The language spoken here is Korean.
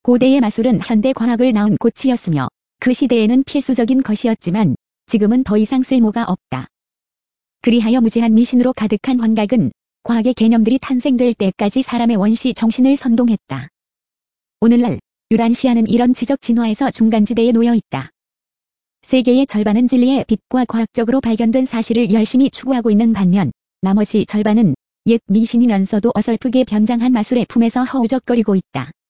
고대의 마술은 현대 과학을 낳은 꽃이었으며 그 시대에는 필수적인 것이었지만 지금은 더 이상 쓸모가 없다. 그리하여 무제한 미신으로 가득한 환각은 과학의 개념들이 탄생될 때까지 사람의 원시 정신을 선동했다. 오늘날 유란시아는 이런 지적 진화에서 중간지대에 놓여 있다. 세계의 절반은 진리의 빛과 과학적으로 발견된 사실을 열심히 추구하고 있는 반면 나머지 절반은 옛 미신이면서도 어설프게 변장한 마술의 품에서 허우적거리고 있다.